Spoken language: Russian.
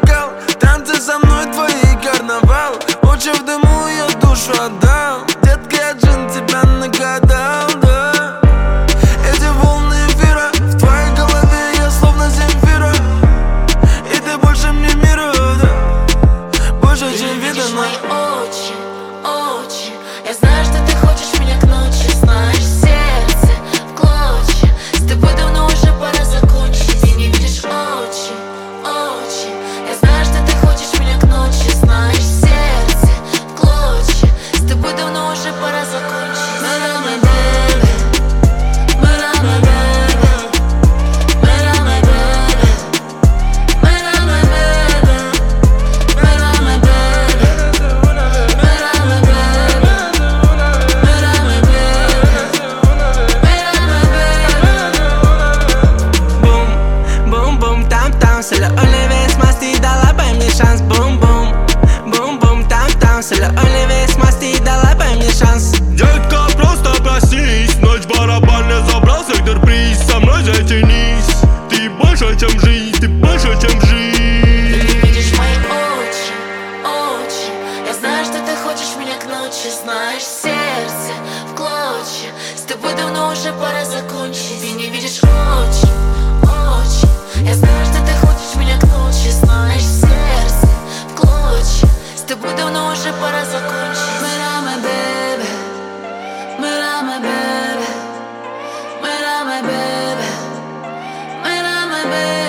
накал, танцы со мной твои карнавал. Лучше в дыму я душу отдал. Детка, я джин тебя нагадал, да. Эти волны эфира в твоей голове, я словно Земфира. И ты больше мне мира, да. Больше, чем видно. Мои очи, очи. Я знаю, что ты хочешь меня к ночи. Знаешь, сердце в клочья. С тобой давно уже пора закончить. Ты не видишь очи, очи. Я знаю, что ты хочешь меня к ночи. Знаешь, сердце в клочья. С тобой давно уже пора закончить. C'est le Oliver Smasty dans la baie, мне шанс. Бум-бум, бум-бум, там-там. C'est le Oliver Smasty dans la baie, мне шанс. Детка, просто проснись. Ночь барабанная, забрал сюрприз. Со мной затянись. Ты больше, чем жизнь, ты больше, чем жизнь. Ты не видишь мои очи, очи. Я знаю, что ты хочешь меня к ночи. Знаешь, сердце в клочья. С тобой давно уже пора закончить. Ты не видишь очи, очи. Я знаю, что ты хочешь меня к ночи. Знаешь, сердце в клочья. С тобой давно уже пора закончить. My baby, my baby, my baby, my baby.